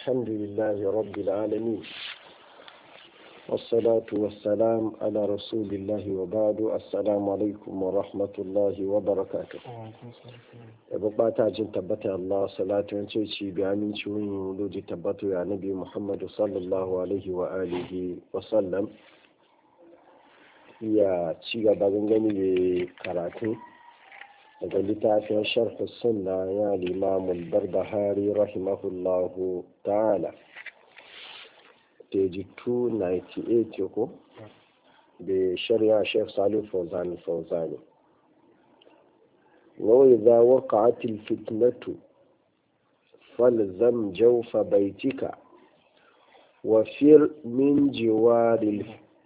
الحمد لله رب العالمين والصلاة والسلام على رسول الله وبعد السلام عليكم ورحمة الله وبركاته يبقى تاجين تبتي الله صلاة ونشيشي بأمين شوين ولوج تبتي يا نبي محمد صلى الله عليه وآله وسلم يا تشيغا باغنغاني بكاراتي daga littafin sharh sunna ya al-imam al-barbahari rahimahullahu ta'ala page 298 ko da shari'a Sheikh Salih Fawzani wa idha waqa'at al-fitnatu falzam jawfa baytika wa fir min jiwaril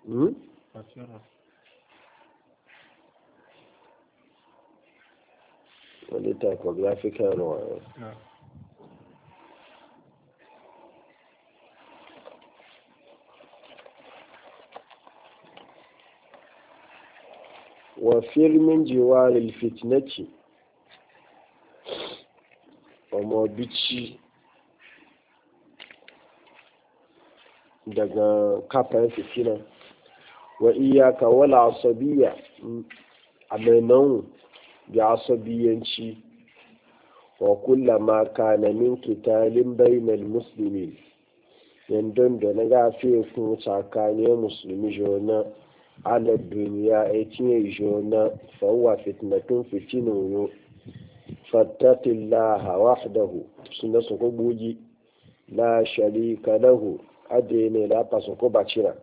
wani typographical wani wa filmin jiwarin fitnati ọmọ bici daga kafin fitina wa iyaka wala asabiya a mainan da asabiyanci wa kullama kana min kitalin bainal muslimin yandon da na gafe kun tsakanin musulmi jona ala duniya a cinye jona fawwa fitnatun fitinin yo fattaqillaha wahdahu suna su ko buji la sharika lahu adene la paso ko bacira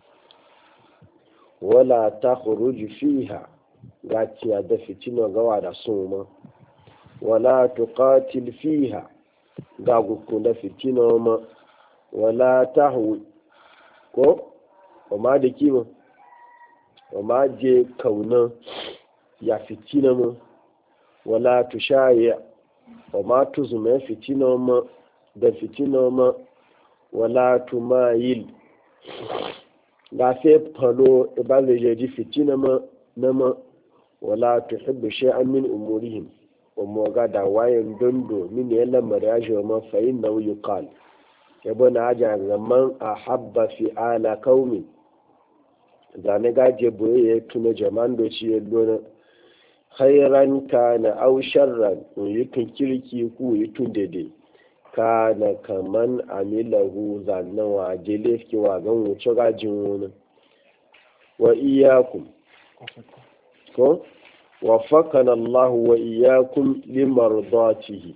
wala takhruj fiha gatiya da fitina gawa da suma wala tuqatil fiha ga gukun da fitina ma wala tahwi ko o ma da kima o ma je kauna ya fitina ma wala tushaya o ma tuzume fitina ma da fitina ma wala tumayil ga sai falo ibale je di fitina ma nama wala tuhibbu shay'an min umurihim wa mogada wayan dondo min ya lamar ya joma fa inna yuqal yabona aja zaman ahabba fi ala qaumi da ne gaje boye tuna jaman do ci yadona khairan kana aw sharran yutun kirki ku yutun dede kana kaman amilahu zanna wa jeleski wa gan wuce gajin wani wa iyyakum ko وفقنا الله وإياكم لمرضاته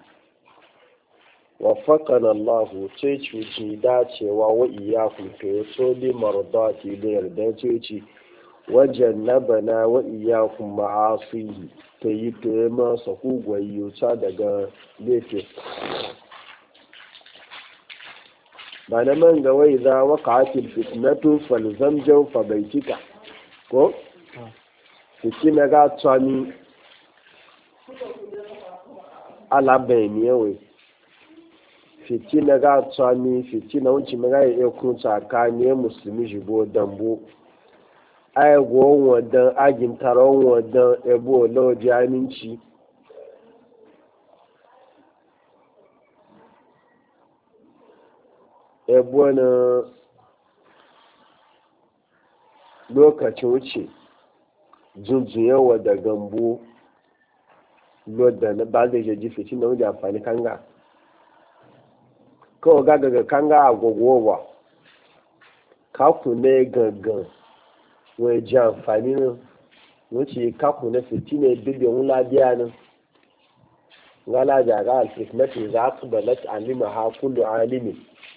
وفقنا الله تشوشي داتي وإياكم كيسو لمرضاته ليرداتي وجنبنا وإياكم معاصيه تيتما سقوق ويوتا دقا ليفي بنا من وإذا وقعت الفتنة فالزمجو فبيتك كو fitina ga tsani alabeni ewe fitina ga tsani fitina wunci maga ya kun tsakani musulmi jibo dambo ai go wadan agin taron wadan ebo loji aminci ebo na lokacin wuce junjuyewa da gambo lodda na ba zai jeji fici na wajen amfani kanga kawai gagaga kanga a gogowa kaku ne gangan wai ji amfani nan wuce kaku na fiti ne bibin wula biya nan gala jaga alfismati za su balat alima ha kullu alimi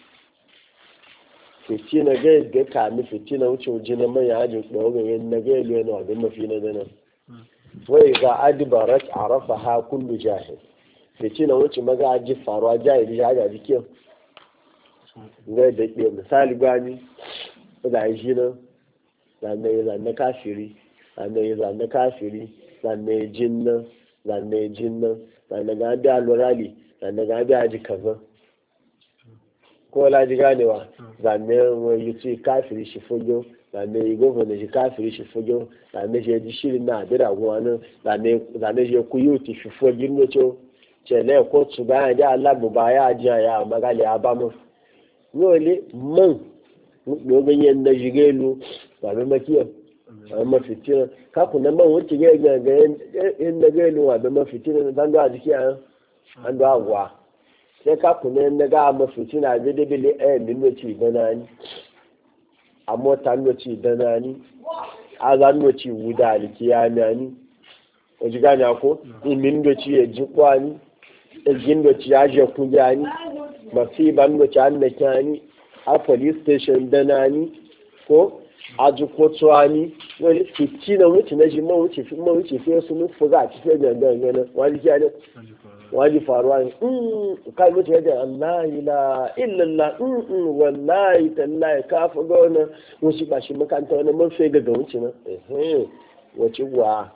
fiti na gai ga kami fiti na wuce wuce na manya hajji ɗaurin yin na gai liya na abin mafi na dana wai ga adibarat a rafa ha kullu jahil fiti na wuce maga aji faruwa jahili ya haja jikin gai da ke misali gani da yi shi nan zanne kafiri zanne kafiri zanne jin nan zanne ga abi alurali zanne ga abi aji kaza ko laji ganewa zanne yi ce kafiri shi fojo zanne yi gwamna shi kafiri shi fojo zanne shi ji shirin na adira guwa nan zanne shi ku yi ti fifo jirgin ce ce ne ko su bayan da Allah mu ba ya ajiya ya magali ya ba mu wole man dogon yanda jigelu ba be makiya amma fitina ka kuna man wuce ga inda gelu wa be mafitina dan da jiki an da agwa sai ka kuna inda ga mafitina be de bele min ci danani a mota ci danani a zan ci wuda alkiyami ni oji gani ako min ci ya ji kwani ejin ci ya je kujani mafi ban ci an da kyani a police station danani ko a ji kotuwani wani fiti na wuce na shi mawuce fiye su nufu za a cikin gangan wani kyani wani faruwa ne kai mutu yadda Allah ila illallah wallahi tallahi ka fi ga wani wasu ba shi makanta wani mafi ga wuce na wace wa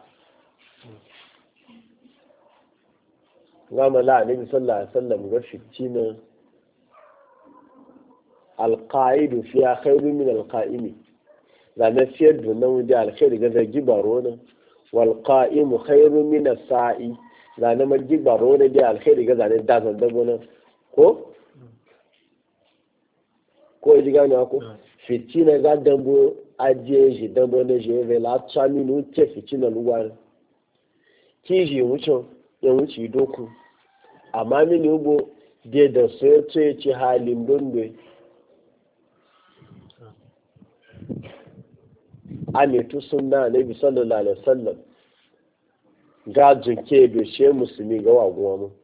gama la nabi sallallahu alaihi wasallam ga fiti na alqaidu fiya khairu min alqaimi da na fiyar da nan wuce alkhairi ga zargi baro na wal qa'imu khairu min as-sa'i zane marji baro ne da alkhairi ga zane da zan dabo nan ko ji gane ko fitina ga dambo aje shi dambo ne je ve la tsami nu ce fitina luwa ki ji wucin ya wuci doku amma mini ubo de da so ya ce ci halin dondo amitu sunna nabi sallallahu alaihi wasallam gajin ke beshe musulmi ga waguwa mu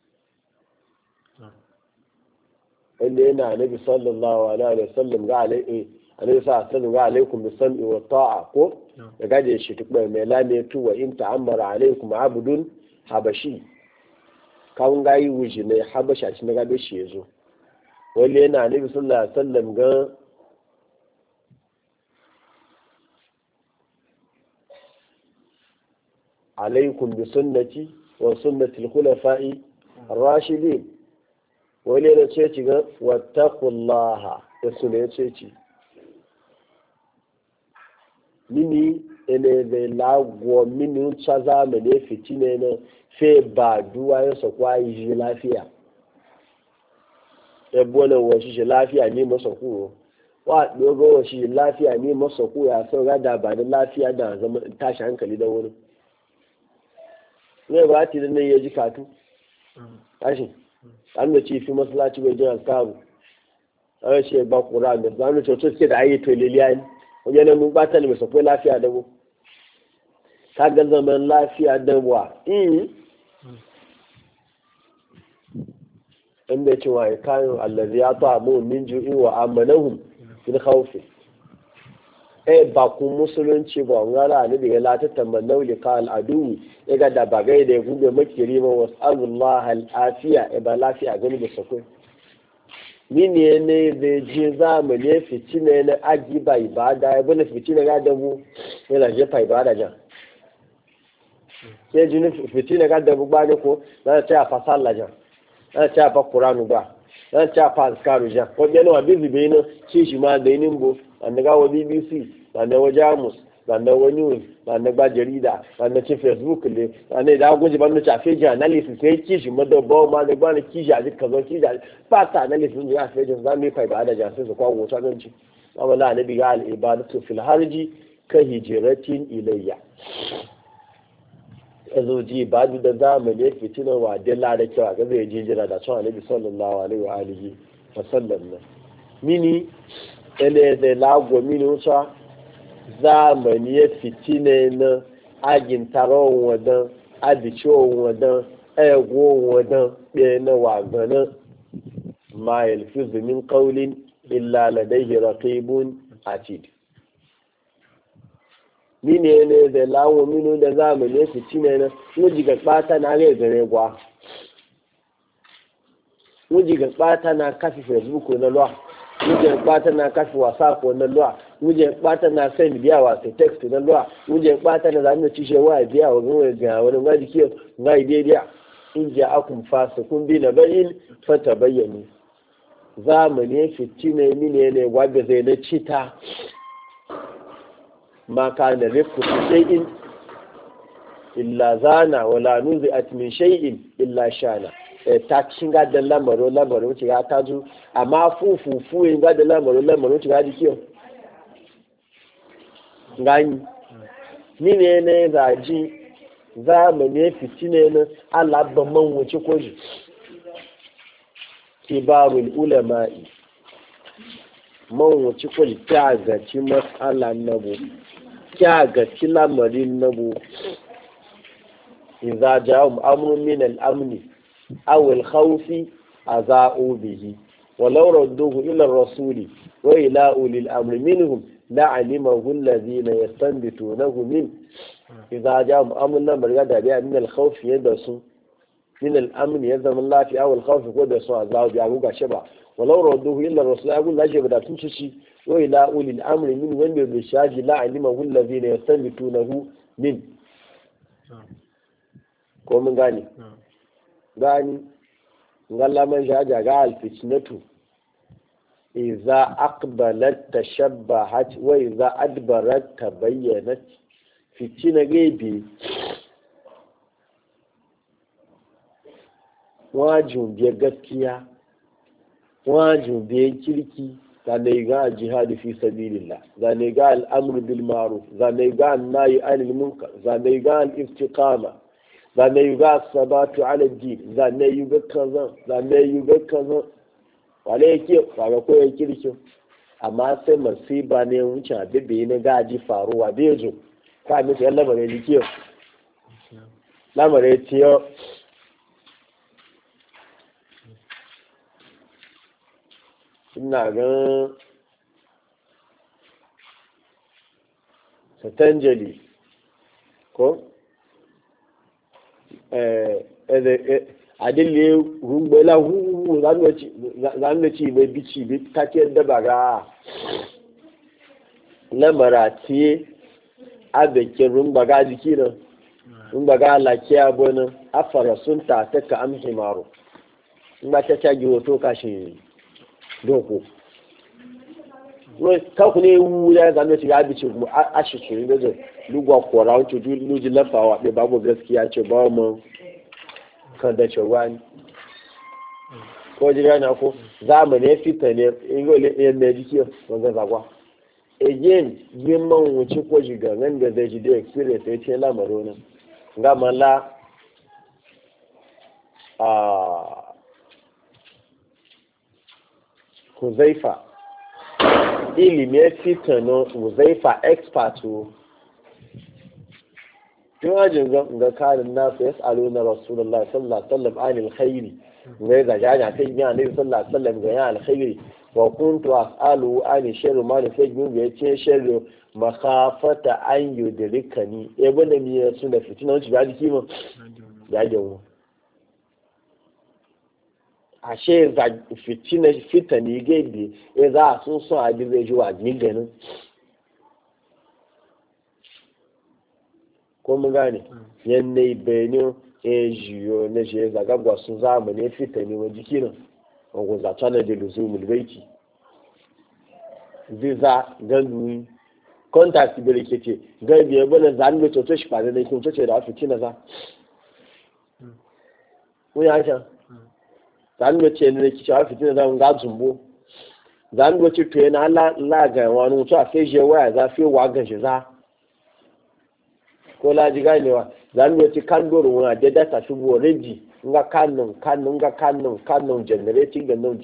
inda yana nabi sallallahu alaihi wasallam ga alaihi annabi sallallahu ga alaikum bisam'i wa ta'a ko da gaje shi tukbai mai lamatu wa in ta'ammara alaikum abdun habashi kan gayi wuji ne habasha shi na gabe shi yazo wanda yana nabi sallallahu alaihi wasallam ga عليكم بسنتي وسنة الخلفاء الراشدين ولينا تشيتي واتقوا الله يسنة تشيتي mini ene da lagwo mini tsaza mene fitine na fe ba duwa ya so kwa yi lafiya e bona wo shi lafiya ni masa ku wa dogo wo shi lafiya ni masa ku ya so ga da ba da lafiya da zama tashi hankali da wurin ne ba ti da ne ya ji katu tashi an da ci fi masallaci bai jira karu an shi ba Qur'an da zanu to suke da ayi to liliyan wajen mun ba ta ne mai safai lafiya da mu ka ga zaman lafiya da wa inda cewa ya kayo allazi ya ta mu min ju'in wa amanahum fil khawfi ba ku musulunci ba ngara ne daga lata tamannau li qal adu ga da bagai da gube makiri ma wasallallahu alafiya ba lafiya gani da sako mini ne da je zamane fitina na aji ba ibada ya bane fitina ga da mu yana je fa ibada jan ke jini fitina ga da bu ba ne ko na ta fa sallah jan na ta fa qur'anu ba na ta fa azkaru jan ko je no abizi be no shi ma da nimbo an ga wa BBC sannan wa jamus sannan wa news sannan ba jarida sannan cin facebook ne sannan da gwaji ban ta feji analysis sai kishi madabba ma da ba na kishi a duka zo kishi ba ta analysis ne a feji za mu yi faiba da jasin su kwago ta ganci amma la nabi ga al ibadatu fil harji ka hijratin ilayya azo ji ibadu da zamani fitina wa dalla da kyau ga zai ji jira da sun annabi sallallahu alaihi wa alihi wa sallam mini ele de lago mini usa zamani ya fitine na agin taron wadan adicin wadan ego wadan ɗaya na waganin ma yalfizu min qawlin illa ladayhi raqibun atid mine ne da lawo minu da zamani ya fitine na wuji ga bata na ga gare gwa wuji ga bata na kafi facebook na lo wuje bata na kafi whatsapp na lo wuje bata na send biya wa text na lo wuje bata na zamu ci shewa biya wa ga wani ngaji ke ngai daidai in ja akum fasikun bi na bayin fatabayyanu zamani fitine mine ne wanda zai na cita ma kana rifku shay'in illa zana wala nuzi'at min shay'in illa shana ta cinga da lamaro ci ga ta zu amma fufu in ga da lamaro ci ga di kiyo ngani ni ne zaji zamani fitine na Allah ban man wuce koji kibarul ulama'i man wuce koji ta gaci mas'ala nabu ta gaci lamarin nabu idza ja'um amrun min al-amni aw al-khawfi aza'u bihi walau radduhu ila ar-rasuli wa ila ulil amri minhum la'alimahu alladhina yastanbitunahu min idza ja'um amrun lamar da biya min al-khawf yadda su min al-amn ya zama lafiya wal khawf ko da su azau biya ga shaba walau radduhu illa rasul aqul la shaba da tunci shi wa ila ulil amri min wanda bi shaji la'alimahu alladhina yastanbitunahu min ko mun gani ngalla man jaja ga al-fitnatu idza aqbalat tashabbahat wa idza adbarat tabayyanat fitina gaibi wajin biyar gaskiya wajin biyar kirki zane ga jihadi fi sabilillah zane ga al'amru bil ma'ruf zane ga nayi anil munkar zane ga al-istiqama zane ga sabatu ala din zane ga kaza wale yake fara koyar kirkin amma sai masiba ne wuce abin na gaji faruwa bai zo ka mi sai lamare likiyo lamare tiyo ina gan Satanjali ko adille rungbela hu zanwaci mai bici bi take da baga lamara tiye abekin rumbaga jiki nan rumbaga lakiya bonin afara sun ta ka amshi maro in ba ta cagi hoto kashin doko kaku ne wu ya zama ci ya bice kuma a shirin da zai lugwa kora wancan luji lafawa ɗaya babu gaskiya ce ba mu kan da cewa ne ko jira na ko zamani ya fita ne in yi ole ɗayan mai jiki wanda zagwa again yin man wuce ko jiganen da zai ji da experience ya ce lamaro nan ga mala a Huzaifa ilimin fita na Huzaifa expert o tun ajin ga karin nasu ya tsalo na Rasulullah sallallahu alaihi wasallam anil khairi ga ga janya ta yi annabi sallallahu alaihi wasallam ga ya alkhairi wa kuntu as'alu an sharri ma da sai gun ya ce sharri makhafata an yudrikani e bane mi ya sun da fitina wuce ga jiki mu ya jawo ashe za fitina fitani gebe e za a sun son abin zai ji wa ganin ko mun gane yanne benin e jiyo na je zaga gwa sun zamani fitani wa jiki nan wango za ta na da luzumul baiti visa gandu contact birkete gabi ya bane zan da toto shi fare da kin toce da fitina za ko ya ta zan da ce ne kici fitina za mun ga zumbo zan da ce to yana la ga wani mutu a sai je waya za fi wa ga shi za ko la ji ganewa zan da ce kan doro wani da data shi bo ready nga kannon generating ga non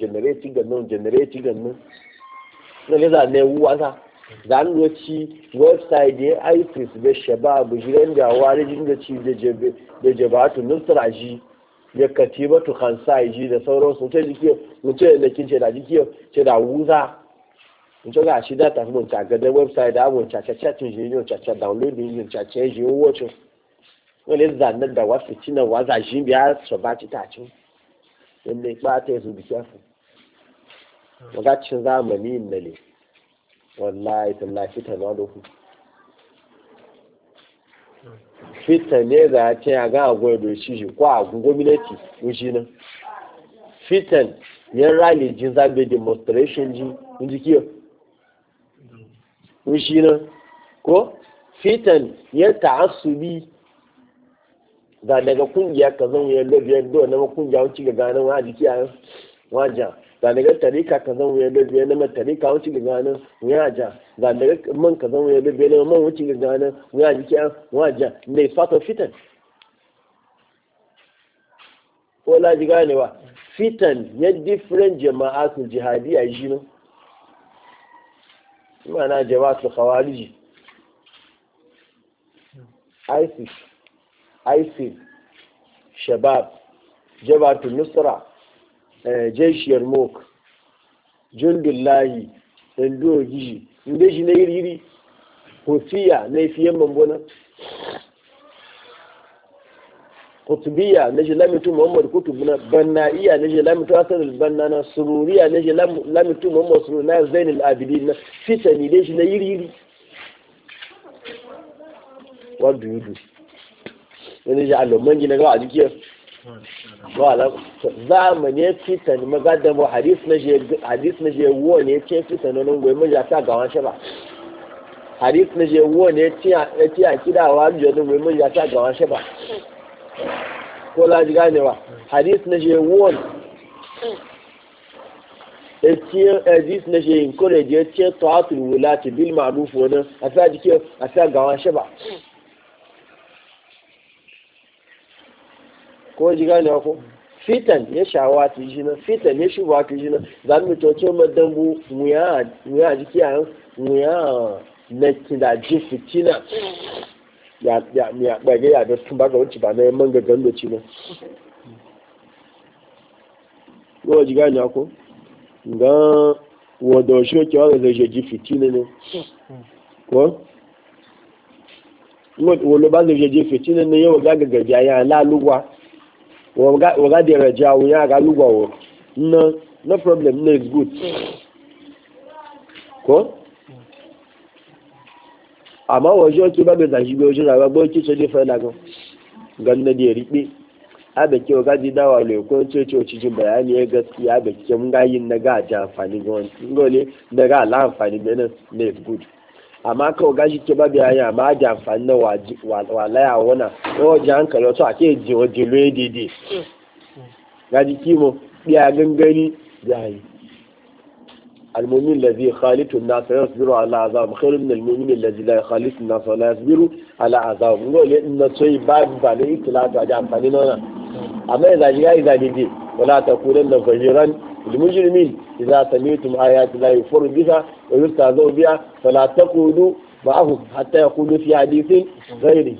na leza ne wasa zan da ci website ya isis da shabab jiran da wari jin da ci da jabatu nusraji ya katibatu khansai ji da sauran su ta jiki mutum da kin ce da jiki ce da wuza mutum ga shi da tafi mun ta ga da website da abun cha chatting ji ne cha downloading yin cha ji watch wani zanen da wasu cina waza shi biya su ba ci tacin wanda ya ɓata ya su bi kyafu magacin zamani na ne wallahi tallahi fita na doku fita ne za a ce a ga agwai da shi shi ko a gwamnati wuce nan fitan yan rally jin zabe demonstration ji wuce kiyo wuce nan ko fitan yan ta'assubi ga daga kungiya ka zan wuyan lobiyar do na kungiya wuce ga ganin wa jiki a wajen ga daga tarika ka zan wuyan lobiyar na tarika wuce ga ganin wajen ga daga man ka zan wuyan lobiyar na man wuce ga ganin wa jiki a wajen ne fata fitan ko laji ganewa fitan ya different jama'atu jihadiyya shi ne mana jama'atu khawariji ISIS shabab jabatu nusra jaish yarmouk jundullahi indoji inda shi na iri hufiya na fiyen bambuna kutubiya na lamitu muhammad kutubuna banna'iya na lamitu hasan al-banna na sururiya na lamitu muhammad sururi na zain al-abidin na fitani dai shi na iri what do you do wani ji alumman gina gawa a jikiyar wala zamani fitan magada mu hadis na je wo ne ce fitan nan goyi mun ya ta gawan shi ba hadis na je wo ne ce a kidawa da goyi mun ya ta gawan shi ba ko la ji ganewa hadis na je wo hadis na je encourage ce ta'atul wulati bil ma'ruf wa nan a sa jikiyar a sa gawan shi ba ko ji gane ko fitan ya shawa ta shi na fitan ya shuba ta shi na za mu toce madambu mu ya jiki a mu ya na kidaji fitina ya bage ya da tun baga wuce ba na yamman ga gando ci na ko ji gane ko ga wado shi ke wa zai ji fitina ne ko wolo ba zai ji fitina ne yau ga gaja ya laluwa waga da raja wuya ga lugwawo no problem no is good ko amma waje ki ba da zashi be waje ga bo ki ce da fa la gan na da ribe abe ki waga di dawa le ko ce cikin bayani ya gaskiya da ki mun ga yin na ga ja amfani ga wani ngole da ga la amfani da nan no is good amma ka waga shi ke ba da ya ma da amfani na wala ya wana ko ji hankali wato ake ji waje loye daidai gaji kimo biya gangani yayi المؤمن الذي خالط الناس يصبر على عذاب خير من المؤمن الذي لا يخالط الناس ولا يصبر على عذاب نقول ان توي باب بالي كلا تاع امفاني نونا اما اذا جاء اذا دي ولا تكونن ظهيرا للمجرمين اذا سمعتم ايات الله يكفر بها ويستهزئ بها فلا تقولوا معهم حتى يقولوا في حديث غيره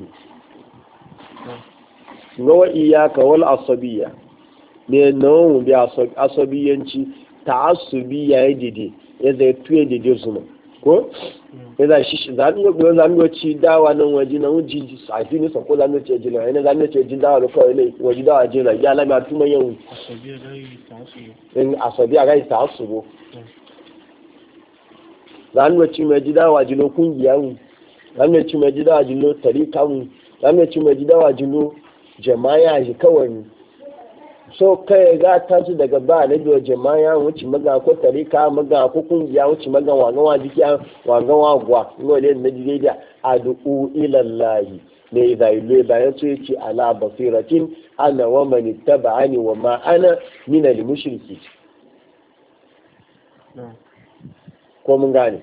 وإياك والعصبية لأنه بعصبية ta'assubi ya yi dide ya zai tuye dide su ma ko ya za shi zanuwa ci dawa nan waje na wuji a fi nisa ko zanuwa ce jina yana zanuwa ce jin dawa da kawai ne waje dawa jina ya lama tuma yau asabi a gai ta'assubo zanuwa ci mai ji dawa jino kungiya mu zanuwa ci mai ji dawa jino tarika mu zanuwa ci mai ji dawa jino jama'a ji kawai so kai ga tashi daga ba na biyo jama'a wuce maga ko tarika maga ko kungiya wuce maga wagawa jikiya wagawa gwa ngole na jigeja adu ila allah ne da ile bayan su yace ala basiratin ana wa man ittaba'ani wa ma ana min al mushriki ko mun gane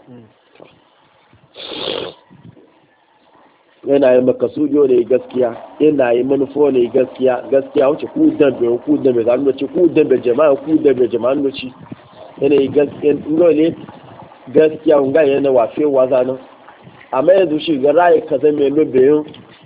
yana yi makasudiyo ne gaskiya yana yi manufo ne gaskiya wuce ku dambe za mu ce ku dambe jama'a noci yana yi gaskiya ne gaskiya hunga yana wafe waza nan amma yanzu shi ga rayu ka zama lobeyin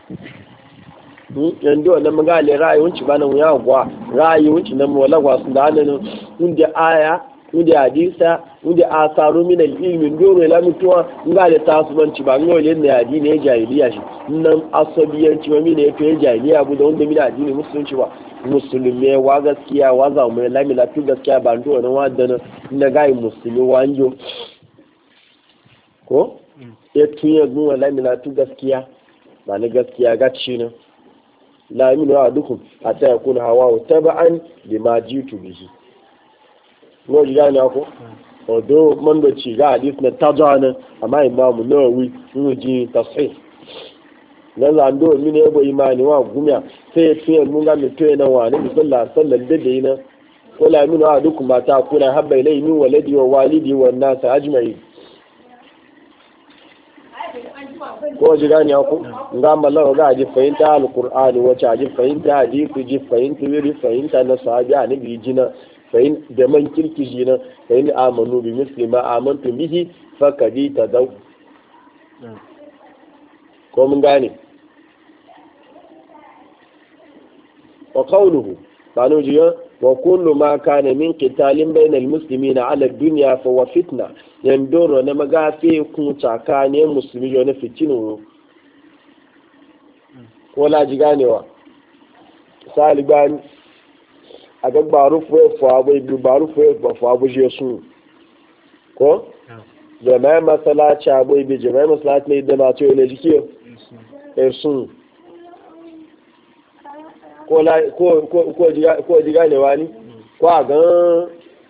yanzu wannan magali rayu wunci ba nan ya gwa rayu wunci nan mawala gwa sun da hannun inda aya inda hadisa inda asaru min al-ilmi dole la mutuwa nga da tasubanci ba ngole ne addini ya jahiliya shi nan asabiyanci ba mine ya jahiliya bu da wanda mine addini musulunci ba musulmi wa gaskiya wa za mu lamila tu gaskiya ba ndo wannan wadana inda gai musulmi wanjo ko ya tuye gun lamila tu gaskiya ba na gaskiya gaci ne la yaminu ahadukum hatta yakuna hawa taba'an bima jitu bihi ngo jiga ne ko odo mando ci ga hadith na tajana amma imamu nawawi ji tasih na zando mini yabo imani wa gumiya sai fiye mun ga mutu na wani sallallahu sallan da dai na wala min wa duk mata kuna habba ilai min waladi wa walidi wa nas ajmai ko ji gani ku ga mallahu ga ji fahimta alqur'ani wace ji fahimta hadisi ji fahimta wiri fahimta na sahabi annabi jina fahim da man kirki jina fahim amanu bi muslima amantu bihi fakadi tadaw ko mun gane wa qawluhu banu jiya wa kullu ma kana min qitalin bainal muslimina ala dunya fa wa fitna yandoro na magafe ku tsakanin musulmi yo na fitinu ko la ji ganewa saliban a ga baru fo abai bi baru fo abu je su ko jama'a masallaci abai bi jama'a masallaci ne da ba to ne jikiyo sun ko ji ganewa ni ko a gan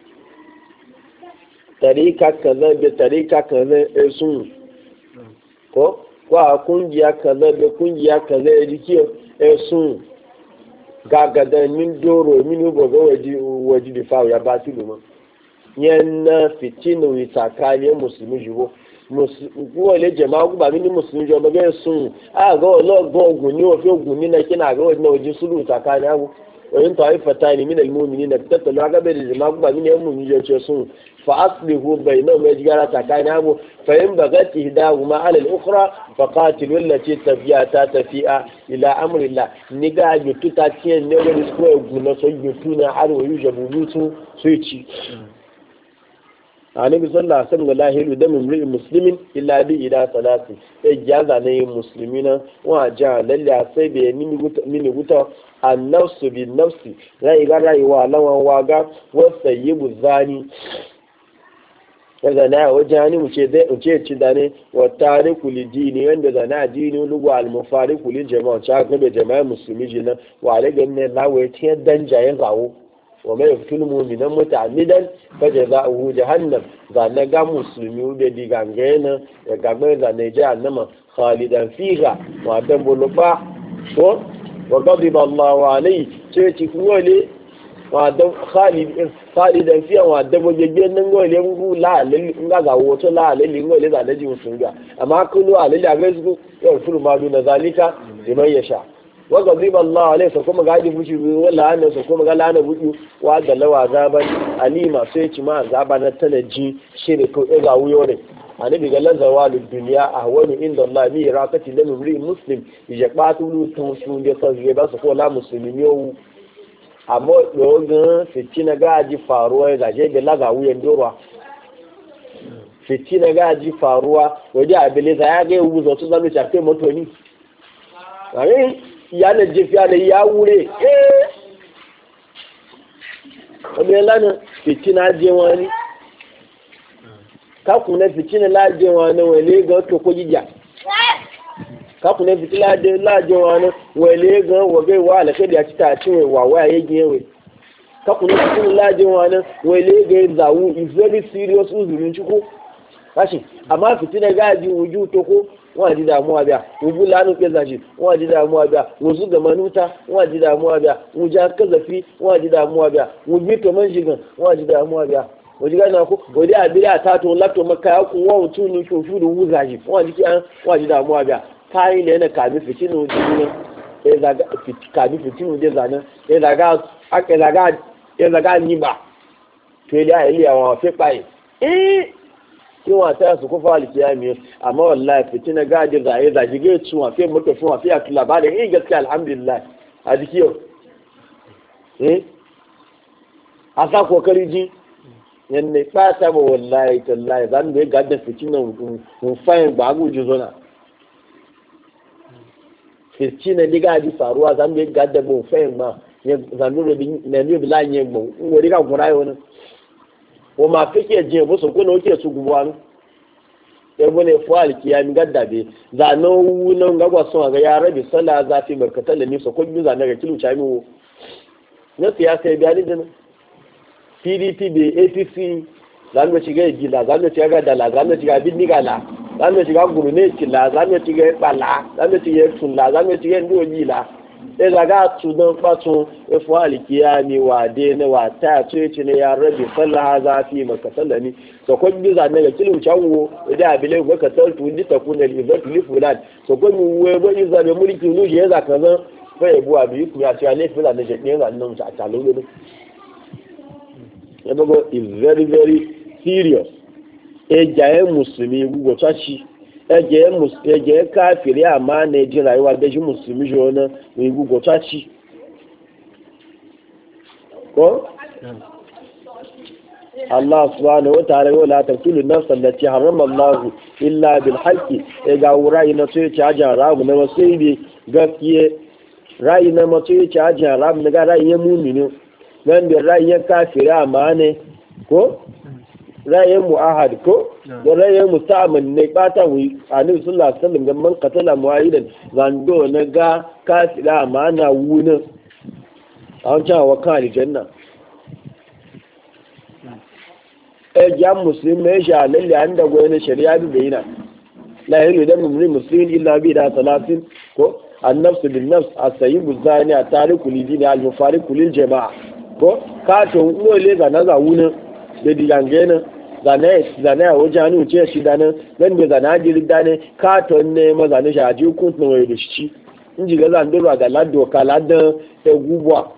tarika kaza da tarika kaza sun ko a kungiya kaza da kungiya kaza ya jiki sun gagadannin doro mini goga waje da fawo ya ba tiluma yana fitinu yi tsakanin musulmi jiwo wọlé jẹ̀má gbà mí ní mùsùlùmí jọ bẹ́ẹ̀ sùn àgọ́ ọlọ́gbọ́n ogun ní òfin ogun nínú kí náà àgọ́ ìdíná ojú sùlù ìtàkà ní àwọ̀ òyìn tó àyè fẹ̀tà ní mílẹ̀ ìmú mi ní nàìjíríà pẹ̀lú agábẹ́rẹ́ jẹ̀má gbà mí ní ẹ̀mú mi jọ tiẹ̀ sùn fa aslihu bẹ̀yìn náà mẹ́jì gara tàkà ní àwọ̀ fẹ̀yìn bàgẹ́ ti hìdá wùmá alẹ́ òkúra fàkàtì lólàtí tafiya ta tafiya ìlà amúrìlà nígbà gbẹ̀tú ta tiẹ̀ ní ọgbẹ́ni sukuu ẹ̀gùn náà sọ gbẹ̀tú náà àrùn òyìn jẹ̀bù tún sóìtì. annabi sallallahu alaihi wasallam la hilu da mumri muslimin illa bi ila salati sai jaza ne muslimina wa ja lalle sai be mini guta an-nafsu bin nafsi rai ga rayuwa lawan waga wa sayyibu zani daga na wajani mu ce ci dane wa tariku li dini wanda zana dini lugu al-mufariqu li jama'a cha ga jama'a muslimi jina wa daga ne lawe tiyan danja ya zawo wa mai fitul mu'minan muta'ammidan fa jazaohu jahannam ga na ga musulmi da digangena ya ga mai da ne jahannama khalidan fiha wa dan buluba ko wa ghadiba Allahu alayhi ce ci kuwale wa dan khalidan fiha wa dan bojeje nan gole ngu la lalli nga ga woto la lalli ngole da daji musulmi amma kullu alalli a gaisku ya furu ma duna zalika liman yasha wa ghadiba Allah alayhi sa kuma gaji buci wala annan sa kuma gala na buci wa da lawa zaban alima sai ci ma zaba na tanaji shine ko ga wuyo ne annabi ga lazawalu dunya ahwanu inda Allah bi raqati lam yuri muslim ya qatulu tun su da sai ba su ko la muslimi yo amma dogan fitina gaji faruwa ga je da laga wuyan dorwa fitina gaji faruwa waje abele ya ga wuzo su zamu tafe motoni ìyá lè jẹ fi alẹ́ ìyá wúre ọmọ ìlànà fìtínà jẹ wọn ní kákùnlẹ̀ fìtínà láàjẹ wọn ní wọ́n lè gan tó kó jíjà kákùnlẹ̀ fìtínà láàjẹ wọn ní wọ́n lè gan wọ́gẹ́ ìwà àlẹ́kẹ́dẹ̀ àti tààtì wọn wà wáyà yé jẹ́ wẹ̀ kákùnlẹ̀ fìtínà láàjẹ wọn ní wọ́n lè gan ìzàwù is very serious uzùrù nchukwu káṣí àmọ́ fìtínà gáàjì ojú tó kó wọ́n àti damuwa biya wubu lanu ke zashi wọ́n àti damuwa biya wuzu ga manuta wọ́n àti damuwa biya wuja kazafi wọ́n àti damuwa biya wuji to man shigan wọ́n àti damuwa biya wuji ga na ko wodi abiri atato lato makaya ku wọ́n tu ni shofu da wuza shi wọ́n àti kiyan wọ́n àti damuwa biya kai ne na kabi fitinu dinin e zaga kabi fitinu de zana e zaga ake zaga e zaga ni ba to ile ile awon fe pai kí wọn àti àsùn kó fáwọn àlìkí àmì àmọ́ ọ̀la ìfìtínà gáàdì ràyè ràjìgé tún àfi mọ́tò fún àfi àtúlà bá rẹ̀ ní gẹ́gẹ́ alhamdulilayi àdìkí o asakọ̀ kẹrì jí yẹn ní pàṣẹ bọ̀ wọ̀la ìtẹ̀lá ìbánúwé gáàdì fìtínà nfayin gbàgùn jù zọ́nà fìtínà ní gáàdì faruwa zanúwé gáàdì bọ̀ nfayin gbà zanúwé bí láyé gbọ̀ ń wọlé ká gùnra yọ wọ́n máa fẹ́ kí ẹ jẹ́ ìbúsùn kó náà ó kí ẹ̀ túgùn wa ní ẹgbẹ́ ní fún àlìkíyà ní gàdàbí zànà owó náà ń gbàgbà sọ àgbà yàrá bí sọ́lá zafi barkatar da nisa ko gbé zànà rẹ̀ kí ló ṣàmì wo ní siyasa ibi alíjẹ́ náà pdp da apc zanúwẹ̀ shiga ìjìlá zanúwẹ̀ shiga gàdàlà zanúwẹ̀ shiga bí nígàlà zamu shiga guruneti la zamu shiga pala zamu shiga sunla zamu shiga ndoji la sai daga tunan batun ifu alikiya ne wa de na wa ta ce ce ne ya rabi sallaha zafi maka sallani so ko bi za ne ga kilu chanwo da abile go ka tartu ndi ta kunal izatu li fulan so ko mu we bo iza be mulki nu je za kaza fa yabu abi ku ya ce ne fula ne je ne ga nan ta ta lo ne ebogo is very very serious ejaye muslimi gugo tachi eje kafiri amma ne ji rayuwa da shi musulmi jona mai gugu tachi ko Allah subhanahu wa ta'ala la taqtulu an-nafs allati harrama Allah illa bil haqqi ga wurai na sai ci ajin rabu na wasai gaskiye rai na mace ci ajin rabu na ga rai ya mumini nan da rai ya kafiri amma ne ko rayin mu'ahad ko da rayin musta'amin ne bata wi annabi sallallahu alaihi wasallam gamman qatala mu'ahidan zando na ga kafira amana wuna an ta wa kan janna jam muslimi ja lalle an da goyen shari'a bi bayina la yahilu da muslimin illa bi da salatin ko an-nafs bin nafs as-sayyib az-zani at-tariku li-din al-mufariqu lil-jama'a ko ka to ngole ga na za wuna da digangena zane a wajen hannu ce shi danin nan da zane hajjiri danin katon ne mazane shi a jikun na wai da shi in ji ga zan dora da lado ka ladan egubuwa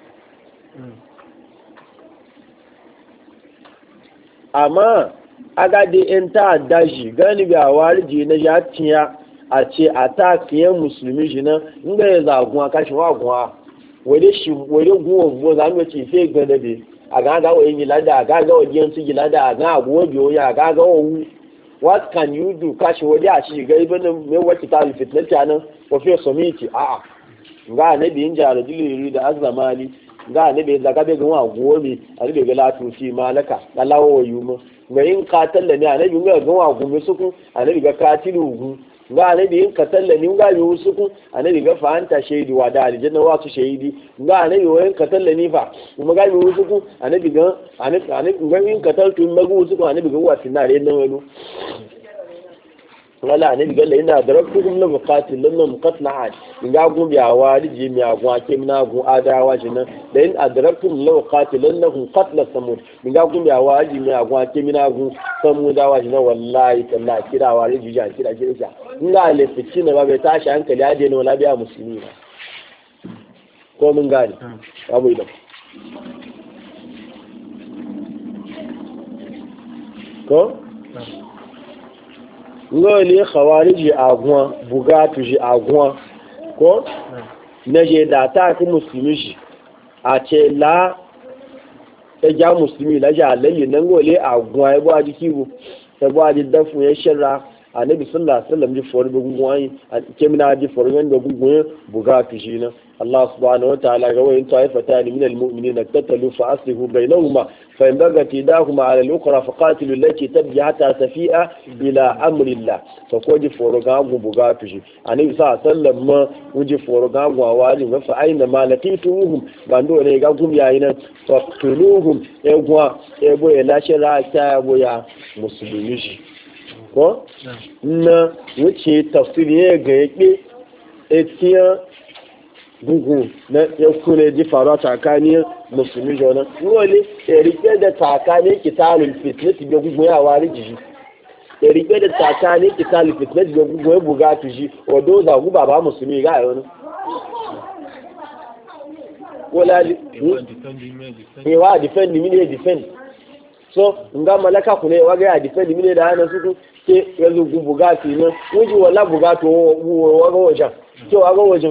amma agadi in ta dashi gani ga wariji na jatiya a ce a ta kiyan musulmi shi nan in ga ya zaguwa kashi wa guwa wadda guwa za mu ce sai gane da agaga wa yin lada agaga wa yin su lada aga abuwa biyo ya agaga wa wu what can you do kashi wadi a shi ga ibn me wati ta fitnat nan wa fi samiti a ga nabi in jara diliri da azamali ga nabi da ga be gwa gomi a be ga latu fi malaka alawo wa yuma ga in katalla ne annabi ga gwa gumi suku annabi ga katilu gu ga annabi in katalla ne ga yi suku annabi ga fa'anta shaidi wa da aljanna wa su shaidi ga annabi wayan katalla ne fa kuma ga yi suku annabi ga annabi in kataltu magu suku annabi ga wa sinare nan wani wala annabi ga ina daraktukum la muqatil lam muqatla had in ga gun biya waliji mi agwa ke mina gun adawa shi nan da in adraktum la muqatil lahum qatla samud in ga gun biya waliji mi agwa ke mina gun samudawa shi nan wallahi tallahi kira waliji ja kira kira in ga le fitina ba bai tashi hankali ya dena wala biya musulmi ba ko mun gani abu idan ko ngoli khawariji agwa bugatu ji agwa ko naje da ta ku musulmi shi a ce la ja musulmi la ja lalle nan ngoli agwa ya ba dikibu ta ba di dafu ya shirra annabi sallallahu alaihi wasallam ji fori be gungun kemina ji fori wanda gungun bugatu shi na Allah subhanahu wa ta'ala ga wayin ta'ifatan min al-mu'minina tatalu fa aslihu bainahuma fa in bagat idahuma 'ala al-ukhra fa qatilu allati tabghi hatta tafi'a ila amri Allah to ko ji foro ga gungun bugatu shi annabi sallallahu alaihi wasallam ma wuji foro ga gungun wali ga fa aina ma laqituhum bando ne ga gum yayin nan faqtuluhum egwa ebo ya lashe ra ta boya musulmi shi ko na wuce tafsiri ya ga yake etiyan gugu na ya kune ji faruwa tsakanin musulmi jona wale ya rike da tsakanin kitalul fitness ga gugu ya wari jiji ya rike da tsakanin kitalul fitness ga gugu ya buga tuji odo za gu baba musulmi ga yau wala wa defend mi ne defend so nga malaka kune waga ya defend mi ne da hana su ke yanzu gu buga tu ne wuji wala buga to waga wajen to waga wajen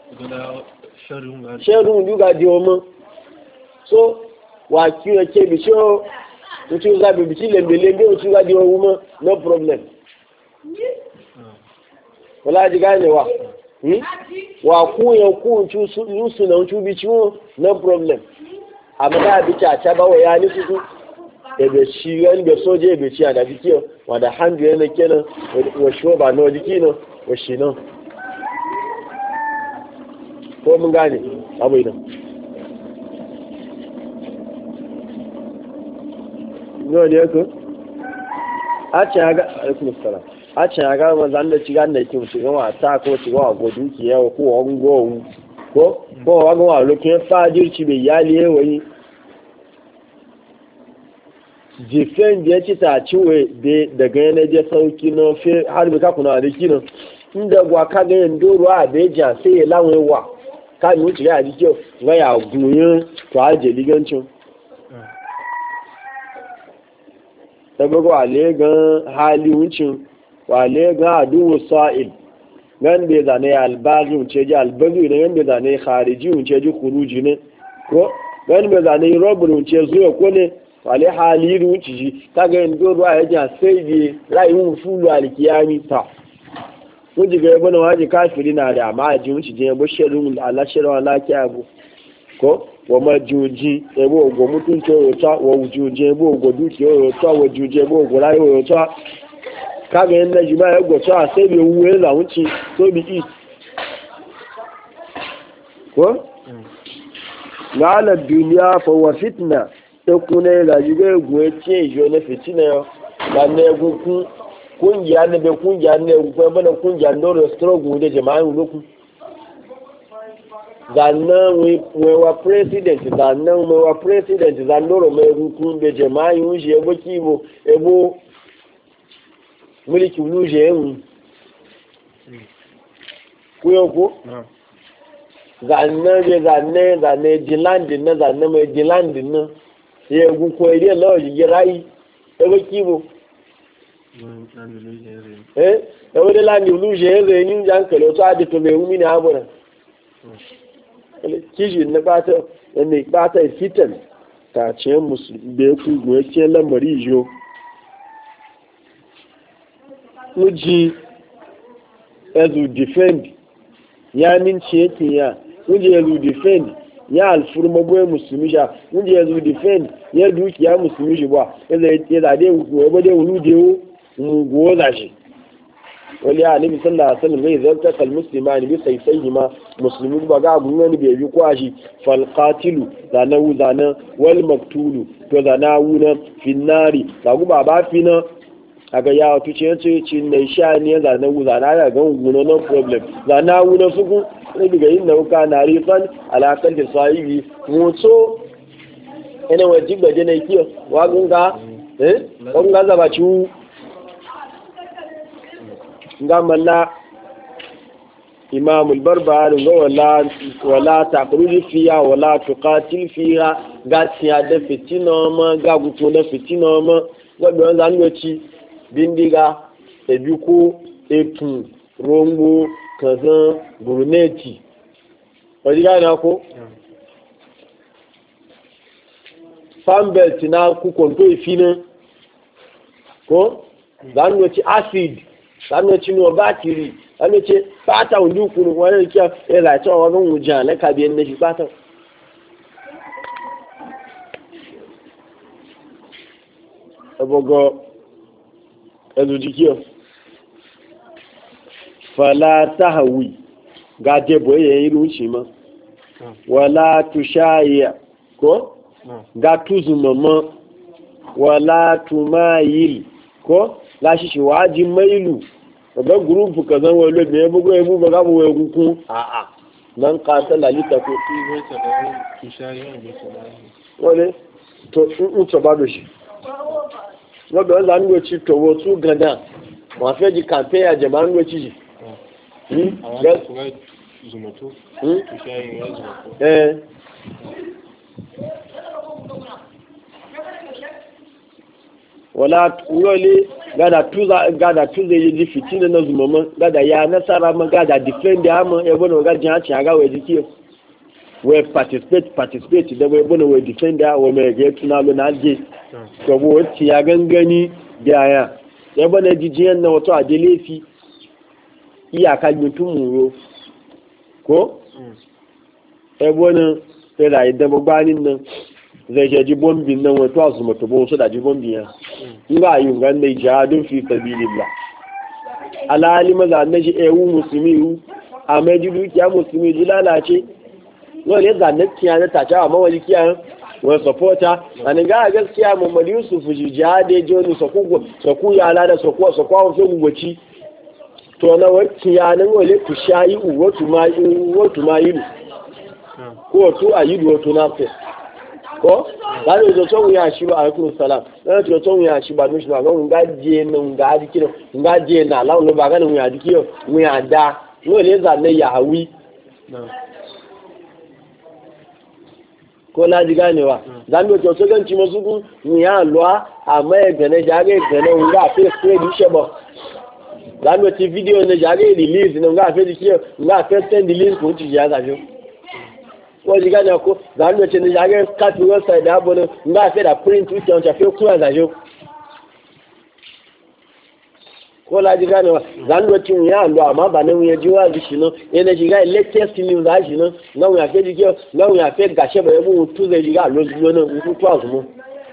ṣẹ́rùn lúgà di ọmọ so wà kí o ṣe bí ṣe o tí ó sábẹ̀ bí sí lèmbèlémbé o tí ó di ọwọ́ mọ́ no problem wọ́n láti gáàlẹ̀ wà kú yẹn kú lúsùn náà tí ó bí tí wọ́n no problem àmọ́dá àbí tí àtàbáwọ̀ ya ní kúkú ẹ̀bẹ̀ sí ẹnìbẹ̀ sójẹ́ ẹ̀bẹ̀ tí àdàbí kí ọ wà dà hàndù ẹ̀ lẹ́kẹ́ náà wọ̀ ṣọ́ọ̀bà náà dí kí náà wọ̀ ṣì náà ko mun gane abu idan yau ne ko a ce ga alaikum salam a cin aga ma zan da ci gan da kin ci ga wata ko ci ga go dukiya ko wango ko wa ga wa lokin fajirci bai yali yayi jifen da ci ta ciwe daga yana je sauki no fe har bi ka kuna da kino inda gwa ka ga yin doro a beja sai ya lawe wa ka ni wuce ya ji kyau ga ya guyin to aje ligancin saboda ale gan hali wucin wale ga adu sa'il gan be zane albaghi wuce ji albaghi ne gan be zane khariji wuce ji khuruji ne ko gan be zane robul wuce zuwa ko ne wale hali wuce ji kaga yin doro a yaji sai bi rayu fulu alkiyami ta kun ji ga bana waje kafiri na da amma ji wuce je bo sharun Allah sharwa lakiya bu ko wa majuji ebo ogo mutunci oyota wa wujuje ebo ogo duki oyota wa wujuje ebo ogo rayi oyota kaga yin na jima ya goto a sai bai wuwe lawunci so bi east ko ga ala duniya fa wa fitna ta kuna ga jiga egwu ce jo na fitina yo ga na egwu kungiya ne be kungiya ne egwu bana kungiya ndoro struggle da jama'an lokun zannan wewa president zannoro mai rukun da jama'i wuce ebo kibo ebo mulki wuje yin kuyo ko? zanne jilandin na zanne mai jilandin na ya yi gukwa iri lawa jigi rayu ebo kibo ebo da landi wuje yin zai nin jankali wato adito mai wumi ne abunan kishi na bata fitan ta ce musulmi da ya kugu ya ce lamari jo uji ezu defend ya minci yake ya uji ezu defend ya alfurma boye musulmi sha uji ezu defend ya dukiya musulmi shi ba ya zade wabo dai wulu dewo muguwa za shi wali ya nabi sallallahu alaihi wasallam zai zarta kal muslimani bi sayfayhima muslimi ba ga gunni bai yi kwashi fal qatilu zanawu zana wal maktulu to zanawu na finnari ga guba ba fina aga ya to ce ne sha ne zanawu zana ga gunno no problem zanawu na suku ne diga yin nauka na rifan alakan da sahibi mutso ina wajiba je ne kiyo wa gunga gunga zaba ci ngamalla imam al-barbari ga wala taqruji fiya wala tuqatil fiha gatiya da fitina ma ga gutu da fitina ma wanda zan yoci bindiga ebiku etu rombo kazan gurneti wadi ga na ko fambelt na ku konto ifina ko zan yoci acid sannan cinu batiri sannan ce fata wundu kunu wani da kyau ya zace wa wajen wujan na kabiyan na shi fata abugo ezu jikiyar fala ta hawi ga jebo ya yi runci ma wala tushaya ko ga tuzumama wala tumayil ko láṣí ṣèwádìí mẹ́ìlú ọ̀gá gúrúùpù kazan wọ ilé ìgbìyànjú gbogbo ẹgbú bọ̀ gábọ̀ wọ egun kún àà náà ń ka tẹ́lá lítàkó wọ́n lé ń tọ́bá lòṣì wọ́n bẹ̀rẹ̀ láti ń gbòòtì tọ̀wọ́ tún gàdá wọ́n fẹ́ di kàmpẹ́ àjẹmá ń gbòòtì jì. wala wale gada tuza yi fitina na zumama gada ya nasara ma gada defend ama ebo no ga jan cha ga we diki we participate da we bono we defend wa me ga tuna lo na je to bo ti ya gangani da ya ebo na jijiyan na wato adelefi iya ka mutum muro ko ebo na sai da idan babanin nan zai je ji bombin nan wato azu mata bo so da ji bombin ya nga yi ngan ne jihadin fi sabilillah alali maza na ji ewu musulmi a mai ji dukiya musulmi ji lalace wani ya zanen kiya na tace a mawali kiya wani supporter an ga gaskiya Muhammad Yusuf jihade joni saku yala da saku fi gugoci to na wacce ya nan wale ku shayi wato ma yi ko to ayi wato na fe ko gani zo to ya shi ba alaikum salam dan to ya shi ba mishi ba ga ngaje nan ngaji kiro ngaje na lawo ba ga nan ya dikiyo mu ya da wale za ne ya hawi ko na ji ganewa za mu to ganci masu ku mu ya lwa amma ya gane jage gane nga fe fe di shebo za mu ti video ne jage release ne nga fe di kiyo nga fe send release ko ti ya ga jo ko ji gane ko za mu ce ne jage cut website da bono nga fe da print which on cha fe ku ga jo ko la ji ganewa za mu ci mu ya lwa amma ba ne mu ya ji wa shi no ene ji ga latest news da shi no nga mu ya fe di kiyo nga mu ya fe ga shebo e mu tu ze ji ga lo no mu tu azumo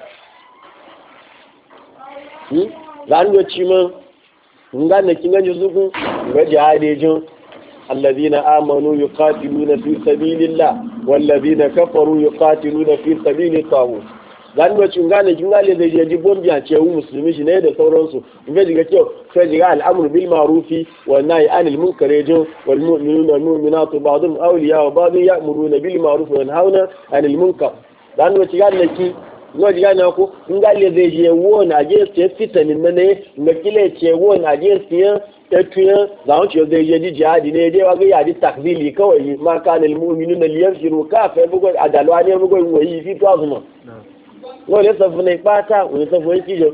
zan ci ma nga na kinga juzuku ga jihadejin alladhina amanu yuqatiluna fi sabilillah walladhina kafaru yuqatiluna fi sabilit taghut zan ci nga na kinga le da ji bombi a ce wu musulmi shi ne da sauransu in diga cewa sai diga al'amru bil ma'rufi wa nahy anil munkari wal mu'minuna wal mu'minatu ba'dhum awliya wa ba'dhum ya'muruna bil ma'ruf wa yanhauna anil munkar zan ci ga na ki no diga na ko ngale zai je wona je ce fitamin ne na kile ce wona je ce tuya za mu ce zai je jihadi ne je wa ga ya di takzili kawai ma kana al mu'minuna liyafshiru ka fa bugo adalwa ne bugo wayi fi to azuma no le safu ne pata o safu yi kijo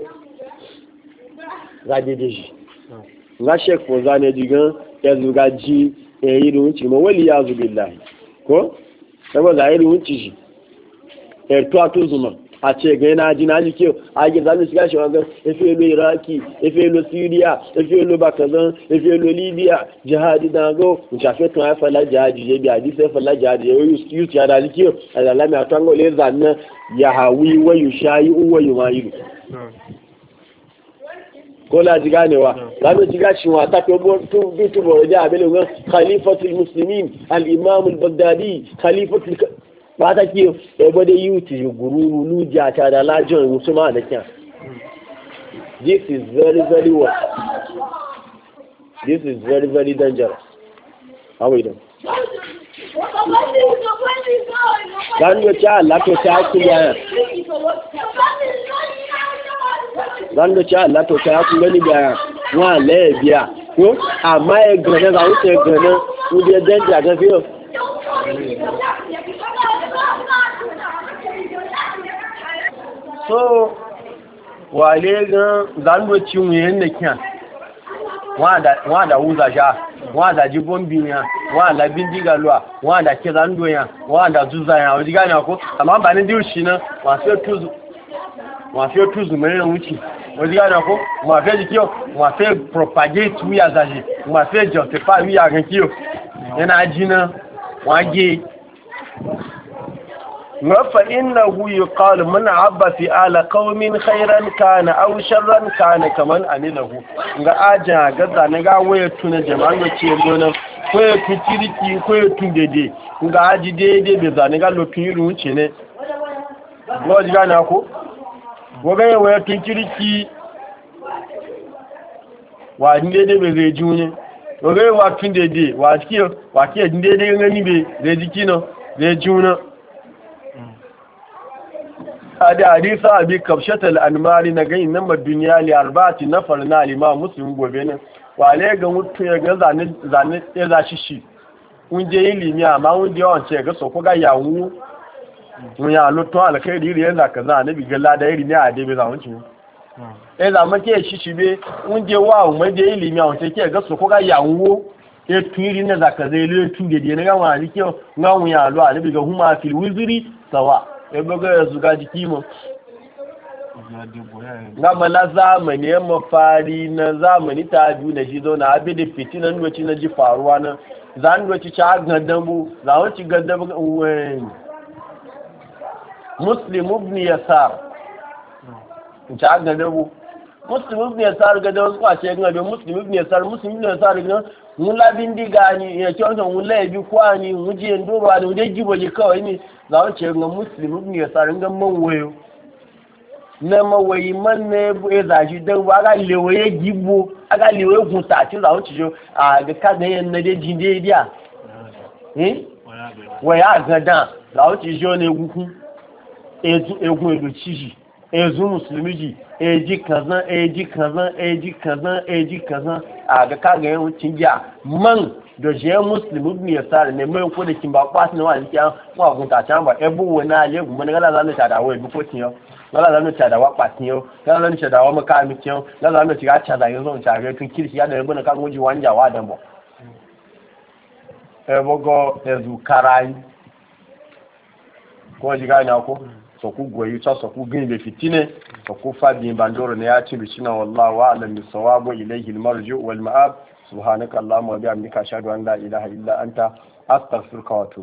za de deji nga shek ko za ne digan ya zuga ji yi runci ma wali ya zubillahi ko saboda za yi runci shi to atuzuma a ce ga yana ji na jike a ge zamu shiga shi wanga efe lo iraki efe lo syria efe lo bakazan efe lo libya jihadi da go mu shafe to ya fala jihadi je bi hadisi ya fala jihadi yu ya da jike Allah mai atango le zanna ya hawi wa yushayi wa yumayidu ko la ji ganewa zamu shiga shi wa ta to to bo da abele ngan khalifatul muslimin al imam al baghdadi khalifatul ba ta kiyo ebe da yuti guru luja ta da lajon musulma da kyan this is very very what this is very very dangerous how we do dan yo cha la to ta kiya dan yo cha la to ta ku gani biya wa le biya ko amma e gana ga wuce gana ku da danger ga fiyo so wale gan zangoci wuyen da kyan wada wuza sha wada ji bombi ya wada bindiga luwa wada ke zando ya wada zuza ya wajen gani ako amma ba ni diyo shi na wafe tuzu mai ran wuce wajen gani ako wafe jikiyo wafe propagate wuya zaje wafe justify wuya gan kiyo yana ji na wage فإنه يقال من عب في آل قوم خيرا كان أو شرا كان كمن عمله ga aja gaza na ga waya tuna jama'an da ce gona ko ya kiriki ko ya dede ga aji dede da zane ga lokacin irin ce ne ko ji gana ko ga ya waya kiriki wa dede be zai june ko ga wa tun dede wa kiyo dede ngani be zai jikino zai juna hadi hadisa abi kabshatal anmari na gani nan duniya li arba'ati nafar na al-imam muslim gobe ne wale ga mutu ya ga zane ya za shi kun je ilimi amma kun je wance ga so ko ga yawu mun ya luto alkhairi ri yanzu kaza annabi galla da iri ne a dai bai za wuce za mu ke shi be kun je wa mu je ilimi a wance ke ga so ko ga yawu ya turi na zaka zai le tun de ne ga wani ke ga mun ya lo annabi ga huma fil wizri sawa ebe ya zuga jiki mu na mala zamani ya mafari na zamani ta biyu na shi zauna abin da fitinan doci na ji faruwa na zan doci ci a gandamu za wacce gandamu muslim ibn yasar ci a gandamu muslim ibn yasar ga da wasu kwace ga muslim ibn yasar ga mun labin diga ni ya ce wannan mun laibi kwani mun je ndoro da mun jibo ji kawai ni za mu ce ga muslim ibn yasar ga man wayo na mawayi man ne bu za shi da ba ga lewaye gibo aga lewaye gun ta ci za mu ci jo a ga ka ga yan na de jinde dia waya ga dan za mu ci jo ne guku egun edo ciji ezu musulmi ji eji kazan a ga kaga yan wucin jiya man da je musulmi ibn yasar ne mai ko da kin ba kwas ne wa kiyan wa gun ta can ba ebu wona le gun gala zan ta da wai bi ko tiyo gala zan ta da wa patiyo gala zan ta da wa maka mi tiyo gala zan ta ga ta da yanzu ta ga tun kirki ya da yabo na kan wuji wanja wa dan bo ebogo ezu karai ko ji ga na ko soku goyi ta soku gini da fitine soku fadi bandoro ne ya ci bishina wallahu a'lam bisawabu ilayhi almarji wal ma'ab subhanaka allahumma wa bihamdika ashhadu an la ilaha illa anta astaghfiruka wa atubu